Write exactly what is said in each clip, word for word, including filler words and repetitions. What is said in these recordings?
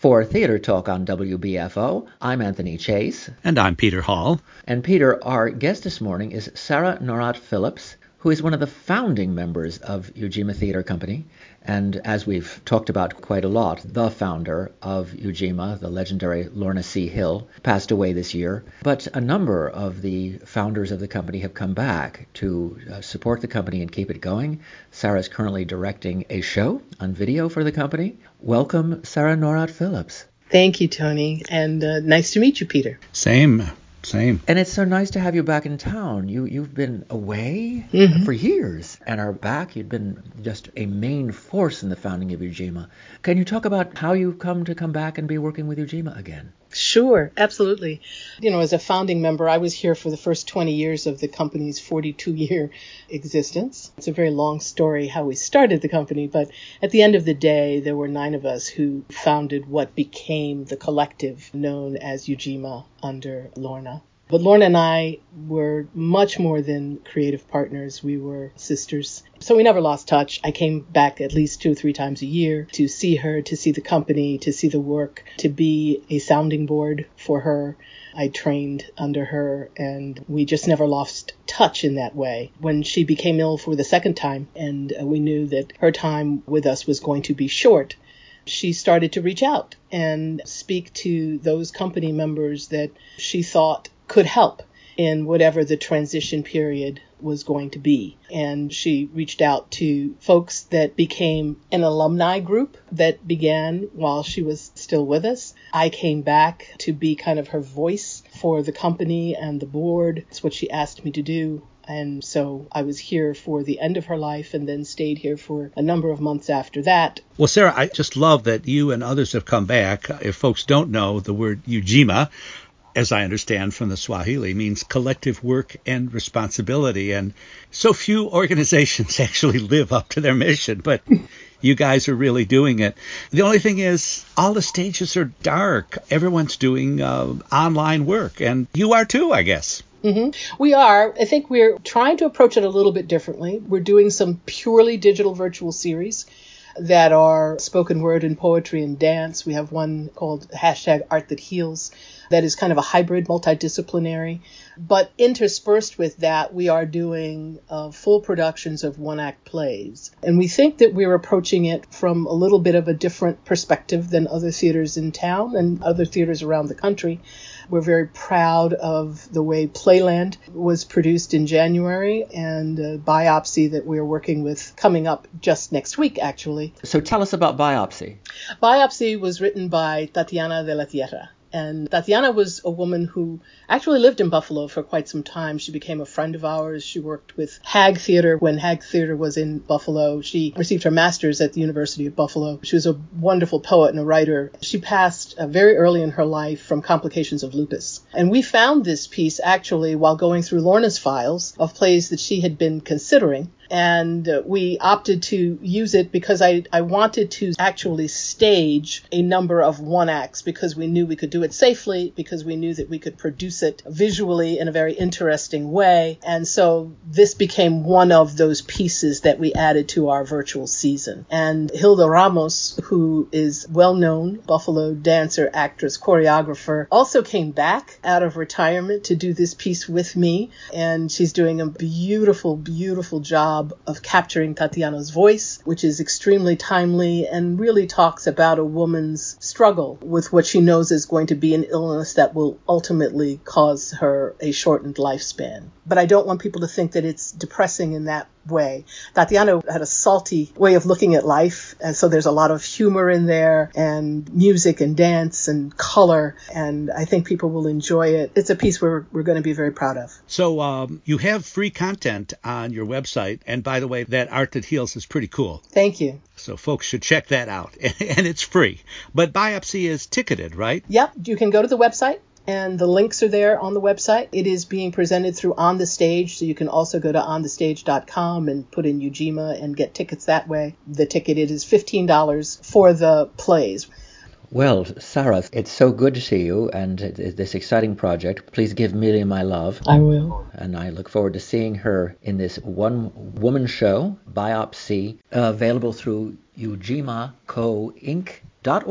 For Theater Talk on W B F O, I'm Anthony Chase. And I'm Peter Hall. And Peter, our guest this morning is Sarah Norat Phillips, who is one of the founding members of Ujima Theater Company, and as we've talked about quite a lot, the founder of Ujima, the legendary Lorna C. Hill, passed away this year. But a number of the founders of the company have come back to uh, support the company and keep it going. Sarah is currently directing a show on video for the company. Welcome, Sarah Norat Phillips. Thank you, Tony, and uh, nice to meet you, Peter. Same. Same. And it's so nice to have you back in town. You, you've been away mm-hmm. for years and are back. You've been just a main force in the founding of Ujima. Can you talk about how you've come to come back and be working with Ujima again? Sure, absolutely. You know, as a founding member, I was here for the first twenty years of the company's forty-two-year existence. It's a very long story how we started the company, but at the end of the day, there were nine of us who founded what became the collective known as Ujima under Lorna. But Lorna and I were much more than creative partners. We were sisters. So we never lost touch. I came back at least two or three times a year to see her, to see the company, to see the work, to be a sounding board for her. I trained under her, and we just never lost touch in that way. When she became ill for the second time, and we knew that her time with us was going to be short, she started to reach out and speak to those company members that she thought could help in whatever the transition period was going to be. And she reached out to folks that became an alumni group that began while she was still with us. I came back to be kind of her voice for the company and the board. It's what she asked me to do. And so I was here for the end of her life and then stayed here for a number of months after that. Well, Sarah, I just love that you and others have come back. If folks don't know, the word Ujima, as I understand from the Swahili, means collective work and responsibility. And so few organizations actually live up to their mission, but you guys are really doing it. The only thing is, all the stages are dark. Everyone's doing uh, online work, and you are too, I guess. Mm-hmm. We are. I think we're trying to approach it a little bit differently. We're doing some purely digital virtual series that are spoken word and poetry and dance. We have one called hashtag Art That Heals that is kind of a hybrid, multidisciplinary. But interspersed with that, we are doing uh, full productions of one-act plays. And we think that we're approaching it from a little bit of a different perspective than other theaters in town and other theaters around the country. We're very proud of the way Playland was produced in January and uh, Biopsy that we're working with coming up just next week, actually. So tell us about Biopsy. Biopsy was written by Tatiana de la Tierra. And Tatiana was a woman who actually lived in Buffalo for quite some time. She became a friend of ours. She worked with Hag Theater when Hag Theater was in Buffalo. She received her master's at the University of Buffalo. She was a wonderful poet and a writer. She passed uh, very early in her life from complications of lupus. And we found this piece actually while going through Lorna's files of plays that she had been considering. And uh, we opted to use it because I, I wanted to actually stage a number of one acts because we knew we could do it safely, because we knew that we could produce it visually in a very interesting way. And so this became one of those pieces that we added to our virtual season. And Hilda Ramos, who is well-known Buffalo dancer, actress, choreographer, also came back out of retirement to do this piece with me. And she's doing a beautiful, beautiful job of capturing Tatiana's voice, which is extremely timely and really talks about a woman's struggle with what she knows is going to be an illness that will ultimately cause her a shortened lifespan. But I don't want people to think that it's depressing in that way. Tatiana had a salty way of looking at life, and so there's a lot of humor in there, and music and dance and color, and I think people will enjoy it. It's a piece we're, we're going to be very proud of. So um, you have free content on your website, and by the way, that Art That Heals is pretty cool. Thank you. So folks should check that out, and it's free. But Biopsy is ticketed, right? Yep, you can go to the website. And the links are there on the website. It is being presented through On The Stage, so you can also go to on the stage dot com and put in Ujima and get tickets that way. The ticket, it is fifteen dollars for the plays. Well, Sarah, it's so good to see you and this exciting project. Please give Miriam my love. I will. And I look forward to seeing her in this one-woman show, Biopsy, uh, available through ujima co inc dot org.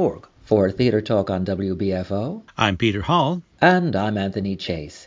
For Theater Talk on W B F O, I'm Peter Hall. and I'm Anthony Chase.